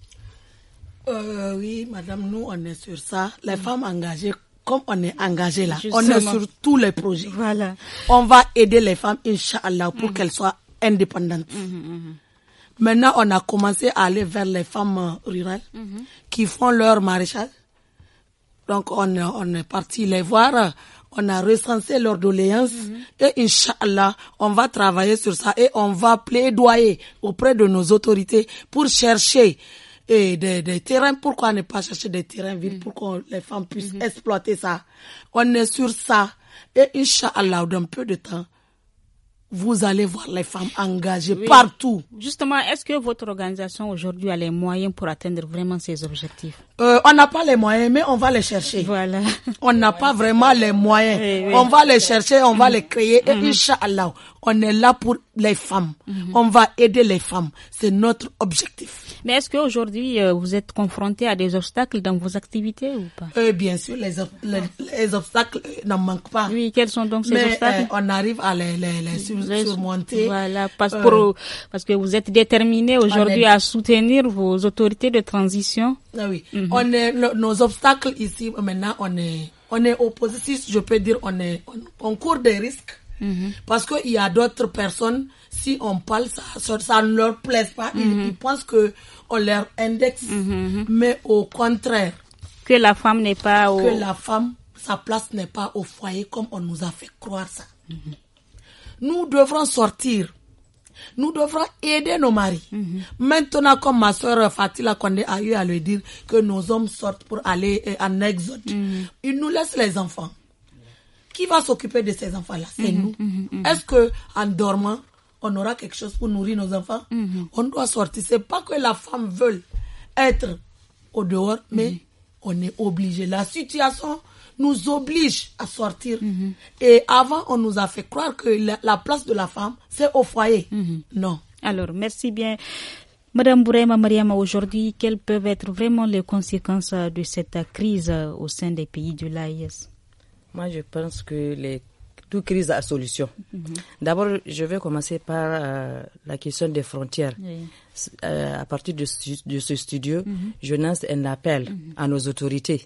Euh, oui, madame, nous, on est sur ça. Les mmh. femmes engagées, comme on est engagé là, Justement. on est sur tous les projets. Voilà. On va aider les femmes, Inch'Allah, pour mmh. qu'elles soient indépendantes. Mmh, mmh. Maintenant, on a commencé à aller vers les femmes rurales mmh. qui font leur maraîchage. Donc, on, on est parti les voir. On a recensé leurs doléances mmh. et Inch'Allah, on va travailler sur ça et on va plaidoyer auprès de nos autorités pour chercher et des, des terrains. Pourquoi ne pas chercher des terrains vides pour que les femmes puissent mm-hmm. exploiter ça? On est sur ça. Et Inch'Allah, dans peu de temps, vous allez voir les femmes engagées oui. partout. Justement, est-ce que votre organisation aujourd'hui a les moyens pour atteindre vraiment ces objectifs? euh, On n'a pas les moyens, mais on va les chercher. Voilà. On n'a pas vraiment les moyens. Oui, oui. On va les chercher, on va les créer. Et mm-hmm. Inch'Allah, on est là pour les femmes. Mm-hmm. On va aider les femmes. C'est notre objectif. Mais est-ce qu'aujourd'hui, euh, vous êtes confronté à des obstacles dans vos activités ou pas? euh, Bien sûr, les, ob- les, les obstacles n'en manquent pas. Oui, quels sont donc ces mais, obstacles? euh, On arrive à les, les, les, sur, les surmonter. Voilà, parce, euh, pour, parce que vous êtes déterminés aujourd'hui est... à soutenir vos autorités de transition. Ah oui, mm-hmm. on est, le, nos obstacles ici, maintenant, on est, on est opposé, je peux dire, on, est, on, on court des risques. Mm-hmm. Parce qu'il y a d'autres personnes, si on parle, ça, ça ne leur plaise pas. Mm-hmm. Ils, ils pensent que on leur indexe. Mm-hmm. Mais au contraire. Que la femme n'est pas au... Que la femme, sa place n'est pas au foyer comme on nous a fait croire ça. Mm-hmm. Nous devrons sortir. Nous devrons aider nos maris. Mm-hmm. Maintenant, comme ma soeur Fatila Konde a eu à le dire, que nos hommes sortent pour aller en exode. Mm-hmm. Ils nous laissent les enfants. Qui va s'occuper de ces enfants-là? C'est mm-hmm, nous. Mm-hmm. Est-ce que en dormant, on aura quelque chose pour nourrir nos enfants? Mm-hmm. On doit sortir. C'est pas que la femme veut être au dehors, mais mm-hmm. on est obligé. La situation nous oblige à sortir. Mm-hmm. Et avant, on nous a fait croire que la, la place de la femme, c'est au foyer. Mm-hmm. Non. Alors, merci bien. Madame Bourema Mariama, aujourd'hui, quelles peuvent être vraiment les conséquences de cette crise au sein des pays de l'A E S? Moi, je pense que les, toute crise a solution. Mm-hmm. D'abord, je vais commencer par euh, la question des frontières. Oui. Euh, à partir de, de ce studio, mm-hmm. je lance un appel mm-hmm. à nos autorités.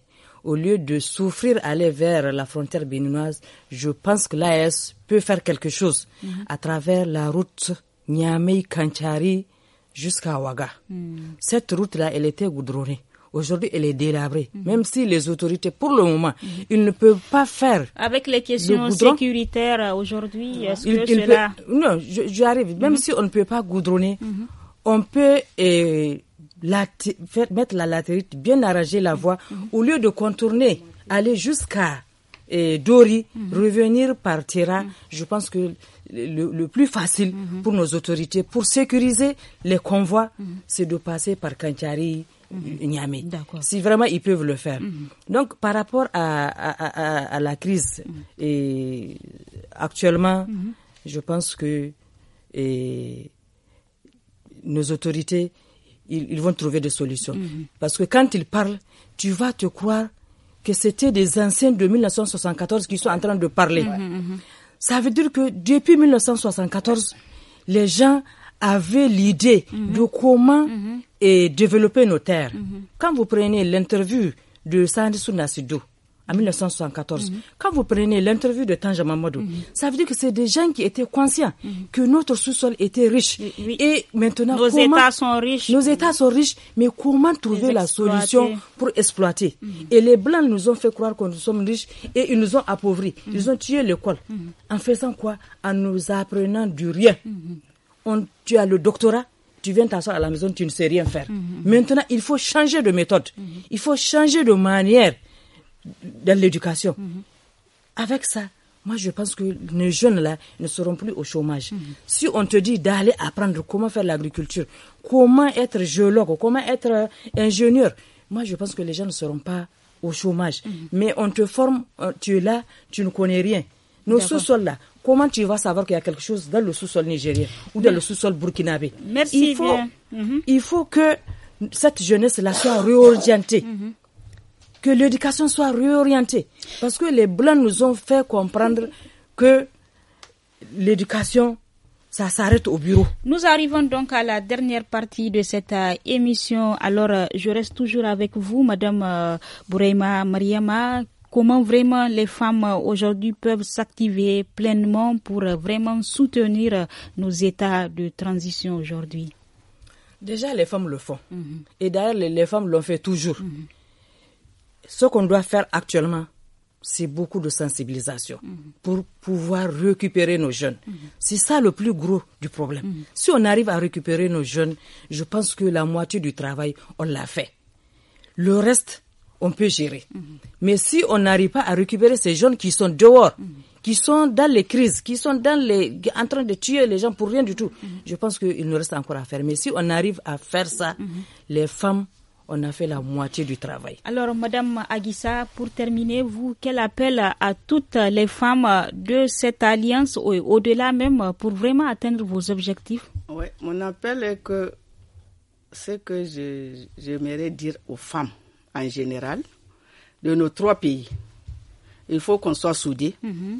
au lieu de souffrir aller vers la frontière béninoise, je pense que l'A E S peut faire quelque chose mm-hmm. à travers la route Niamey-Kanchari jusqu'à Ouaga. Mm. Cette route-là, elle était goudronnée. Aujourd'hui, elle est délabrée. Mm-hmm. Même si les autorités, pour le moment, mm-hmm. ils ne peuvent pas faire... Avec les questions sécuritaires aujourd'hui, est-ce il, que il cela... Peut, non, j'arrive. Mm-hmm. Même si on ne peut pas goudronner, mm-hmm. on peut euh, la, faire, mettre la latérite, bien arranger la voie, mm-hmm. au lieu de contourner, aller jusqu'à euh, Dori, mm-hmm. revenir par Tira. Mm-hmm. Je pense que le, le plus facile mm-hmm. pour nos autorités, pour sécuriser les convois, mm-hmm. c'est de passer par Kanchari, Mmh. Niamey. Si vraiment ils peuvent le faire. Mmh. Donc par rapport à, à, à, à la crise, mmh. et actuellement, mmh. je pense que et, nos autorités, ils, ils vont trouver des solutions. Mmh. Parce que quand ils parlent, tu vas te croire que c'était des anciens de mille neuf cent soixante-quatorze qui sont en train de parler. Mmh. Ça veut dire que depuis mille neuf cent soixante-quatorze, les gens avaient l'idée mmh. de comment mmh. et développer nos terres. Mm-hmm. Quand vous prenez l'interview de Sandisu Nasidou en mille neuf cent soixante-quatorze, mm-hmm. quand vous prenez l'interview de Tanja Mamadou, mm-hmm. ça veut dire que c'est des gens qui étaient conscients mm-hmm. que notre sous-sol était riche. Oui. Et maintenant, nos comment, États sont riches. Nos États sont riches, mais comment trouver la solution pour exploiter? Mm-hmm. Et les Blancs nous ont fait croire que nous sommes riches et ils nous ont appauvris. Mm-hmm. Ils ont tué l'école. Mm-hmm. En faisant quoi? En nous apprenant du rien. Mm-hmm. On, tu as le doctorat, tu viens t'asseoir à la maison, tu ne sais rien faire. Mm-hmm. Maintenant, il faut changer de méthode. Mm-hmm. Il faut changer de manière dans l'éducation. Mm-hmm. Avec ça, moi, je pense que les jeunes-là ne seront plus au chômage. Mm-hmm. Si on te dit d'aller apprendre comment faire l'agriculture, comment être géologue, comment être ingénieur, moi, je pense que les gens ne seront pas au chômage. Mm-hmm. Mais on te forme, tu es là, tu ne connais rien. Nos sous-sols là, comment tu vas savoir qu'il y a quelque chose dans le sous-sol nigérien ou dans oui. le sous-sol burkinabé? Merci il faut, bien. Mm-hmm. il faut que cette jeunesse-là soit réorientée, mm-hmm. que l'éducation soit réorientée. Parce que les Blancs nous ont fait comprendre que l'éducation, ça s'arrête au bureau. Nous arrivons donc à la dernière partie de cette euh, émission. Alors, euh, je reste toujours avec vous, Madame euh, Bouraima Mariama. Comment vraiment les femmes aujourd'hui peuvent s'activer pleinement pour vraiment soutenir nos états de transition aujourd'hui? Déjà, les femmes le font. Mm-hmm. Et d'ailleurs, les, les femmes l'ont fait toujours. Mm-hmm. Ce qu'on doit faire actuellement, c'est beaucoup de sensibilisation mm-hmm. pour pouvoir récupérer nos jeunes. Mm-hmm. C'est ça le plus gros du problème. Mm-hmm. Si on arrive à récupérer nos jeunes, je pense que la moitié du travail, on l'a fait. Le reste, on peut gérer. Mm-hmm. Mais si on n'arrive pas à récupérer ces jeunes qui sont dehors, mm-hmm. qui sont dans les crises, qui sont dans les, en train de tuer les gens pour rien du tout, mm-hmm. je pense qu'il nous reste encore à faire. Mais si on arrive à faire ça, mm-hmm. les femmes, on a fait la moitié du travail. Alors, Madame Aguissa, pour terminer, vous, quel appel à toutes les femmes de cette alliance, au- au-delà même, pour vraiment atteindre vos objectifs? Oui, mon appel est que ce que je, j'aimerais dire aux femmes, en général, de nos trois pays. Il faut qu'on soit soudés. Mm-hmm.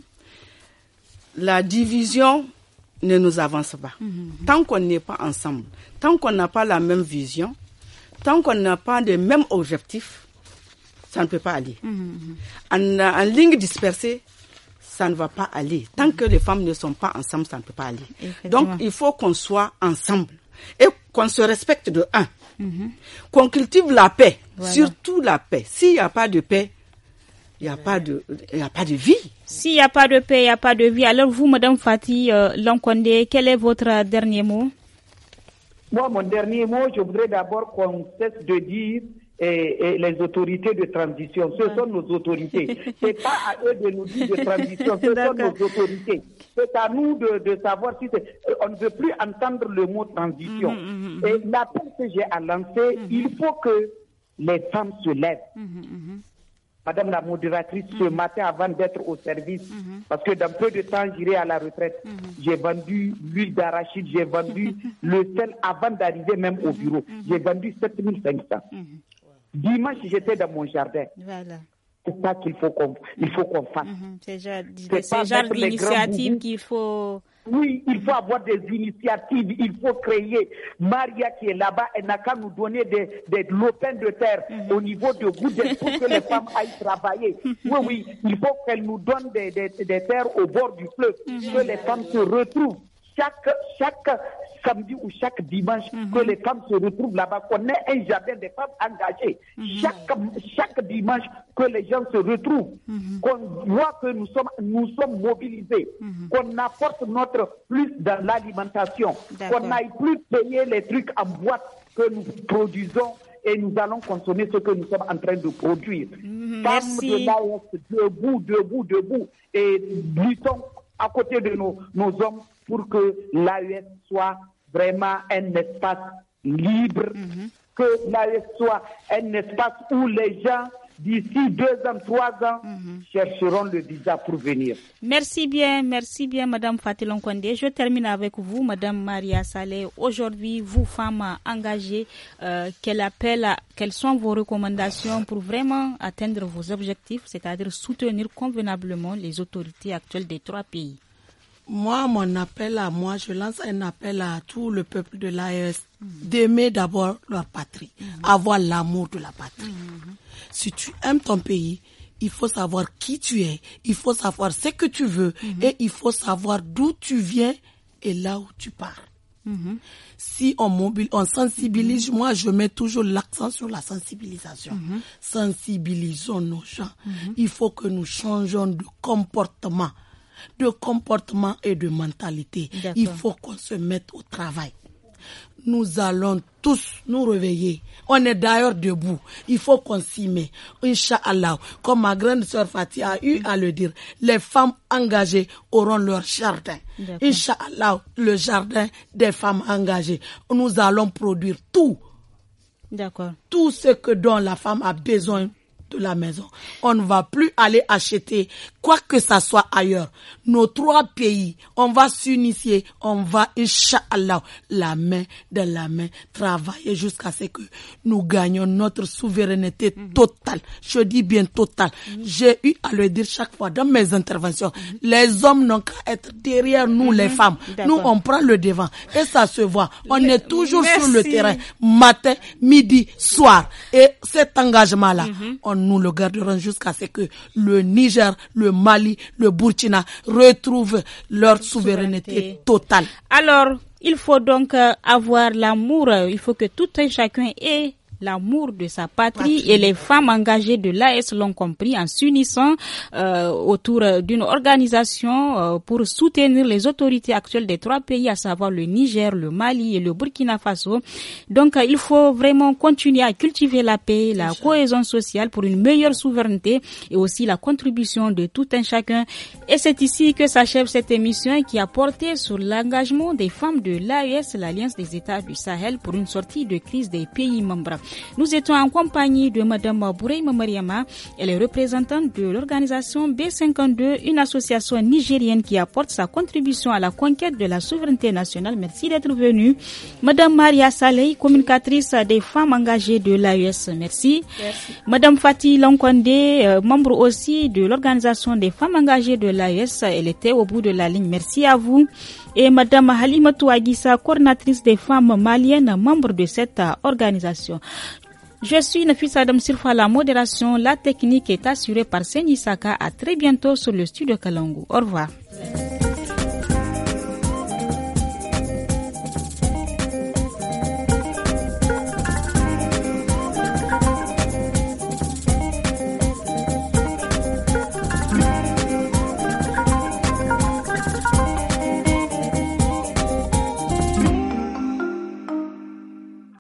La division ne nous avance pas. Mm-hmm. Tant qu'on n'est pas ensemble, tant qu'on n'a pas la même vision, tant qu'on n'a pas les mêmes objectifs, ça ne peut pas aller. Mm-hmm. En, en ligne dispersée, ça ne va pas aller. Tant mm-hmm. que les femmes ne sont pas ensemble, ça ne peut pas aller. Donc, il faut qu'on soit ensemble et qu'on se respecte de un. Mm-hmm. Qu'on cultive la paix, voilà. Surtout la paix. S'il n'y a pas de paix, il n'y a pas de, il n'y a pas de vie. S'il n'y a pas de paix, il n'y a pas de vie. Alors vous, Madame Fatih euh, Lankonde, quel est votre dernier mot? Moi, mon dernier mot, je voudrais d'abord qu'on cesse de dire et, et les autorités de transition. Ce ouais. sont nos autorités. C'est pas à eux de nous dire de transition. Ce sont nos autorités. C'est à nous de, de savoir si c'est... On ne veut plus entendre le mot transition. Mmh, mmh, et l'appel que j'ai à lancer, mmh. il faut que les femmes se lèvent. Mmh, mmh. Madame la modératrice, mmh. ce matin, avant d'être au service, mmh. parce que dans peu de temps, j'irai à la retraite, mmh. j'ai vendu l'huile d'arachide, j'ai vendu mmh. le sel avant d'arriver même au bureau. Mmh. J'ai vendu sept mille cinq cents. Mmh. Dimanche, j'étais dans mon jardin. Voilà. C'est ça qu'il faut qu'on, il faut qu'on fasse. Mmh. C'est genre, c'est genre d'initiative qu'il faut Oui, il faut avoir des initiatives, il faut créer. Maria qui est là-bas, elle n'a qu'à nous donner des, des lopins de terre mm-hmm. au niveau de Goudel pour que les femmes aillent travailler. Oui, oui, il faut qu'elle nous donne des, des, des terres au bord du fleuve, mm-hmm. que les femmes se retrouvent. Chaque, chaque samedi ou chaque dimanche, mm-hmm. que les femmes se retrouvent là-bas, qu'on ait un jardin des femmes engagées. Mm-hmm. Chaque, chaque dimanche, que les gens se retrouvent, mm-hmm. qu'on voit que nous sommes, nous sommes mobilisés, mm-hmm. qu'on apporte notre plus dans l'alimentation, D'accord. qu'on n'aille plus payer les trucs en boîte que nous produisons et nous allons consommer ce que nous sommes en train de produire. Mm-hmm. Femmes de l'A E S, debout, debout, debout, et luttons à côté de nos, nos hommes pour que l'A E S soit vraiment un espace libre, mm-hmm. que l'A E S soit un espace où les gens, d'ici deux ans, trois ans, mm-hmm. chercheront le visa pour venir. Merci bien, merci bien, Madame Fatih Lonkwande. Je termine avec vous, Madame Maria Saleh. Aujourd'hui, vous, femmes engagées, euh, quel appel, à, quelles sont vos recommandations pour vraiment atteindre vos objectifs, c'est-à-dire soutenir convenablement les autorités actuelles des trois pays? Moi, mon appel à moi, je lance un appel à tout le peuple de l'A E S mmh. d'aimer d'abord leur patrie, mmh. avoir l'amour de la patrie. Mmh. Si tu aimes ton pays, il faut savoir qui tu es, il faut savoir ce que tu veux mmh. et il faut savoir d'où tu viens et là où tu pars. Mmh. Si on mobile, on sensibilise, mmh. moi je mets toujours l'accent sur la sensibilisation. Mmh. Sensibilisons nos gens. Mmh. Il faut que nous changeons de comportement. de comportement et de mentalité. D'accord. Il faut qu'on se mette au travail. Nous allons tous nous réveiller. On est d'ailleurs debout. Il faut qu'on s'y met. Inch'Allah, comme ma grande sœur Fatih a eu à le dire, les femmes engagées auront leur jardin. D'accord. Inch'Allah, le jardin des femmes engagées. Nous allons produire tout. D'accord. Tout ce que dont la femme a besoin de la maison. On ne va plus aller acheter quoi que ça soit ailleurs. Nos trois pays, on va s'unifier, on va, Inch'Allah, la main dans la main, travailler jusqu'à ce que nous gagnions notre souveraineté mm-hmm. totale. Je dis bien totale. Mm-hmm. J'ai eu à le dire chaque fois dans mes interventions. Mm-hmm. Les hommes n'ont qu'à être derrière nous, mm-hmm. les femmes. D'accord. Nous, on prend le devant et ça se voit. On le, est toujours merci. Sur le terrain, matin, midi, soir. Et cet engagement-là, mm-hmm. on nous le garderons jusqu'à ce que le Niger, le Mali, le Burkina retrouvent leur souveraineté, souveraineté totale. Alors, il faut donc avoir l'amour, il faut que tout un chacun ait l'amour de sa patrie, patrie et les femmes engagées de l'A E S l'ont compris en s'unissant euh, autour d'une organisation euh, pour soutenir les autorités actuelles des trois pays, à savoir le Niger, le Mali et le Burkina Faso. Donc euh, il faut vraiment continuer à cultiver la paix, la cohésion sociale pour une meilleure souveraineté et aussi la contribution de tout un chacun. Et c'est ici que s'achève cette émission qui a porté sur l'engagement des femmes de l'A E S, l'Alliance des États du Sahel, pour une sortie de crise des pays membres. Nous étions en compagnie de Madame Bouraïma Mariama, elle est représentante de l'organisation B cinquante-deux, une association nigérienne qui apporte sa contribution à la conquête de la souveraineté nationale. Merci d'être venue. Madame Maria Saleh, communicatrice des femmes engagées de l'A E S, merci. Merci. Madame Fatih Lonkwande, euh, membre aussi de l'organisation des femmes engagées de l'A E S, elle était au bout de la ligne. Merci à vous. Et Madame Halimatou Aguissa, coordinatrice des femmes maliennes, membre de cette uh, organisation. Je suis Nafisa Adam Sirfa à la modération. La technique est assurée par Seni Saka. À très bientôt sur le studio Kalangu. Au revoir.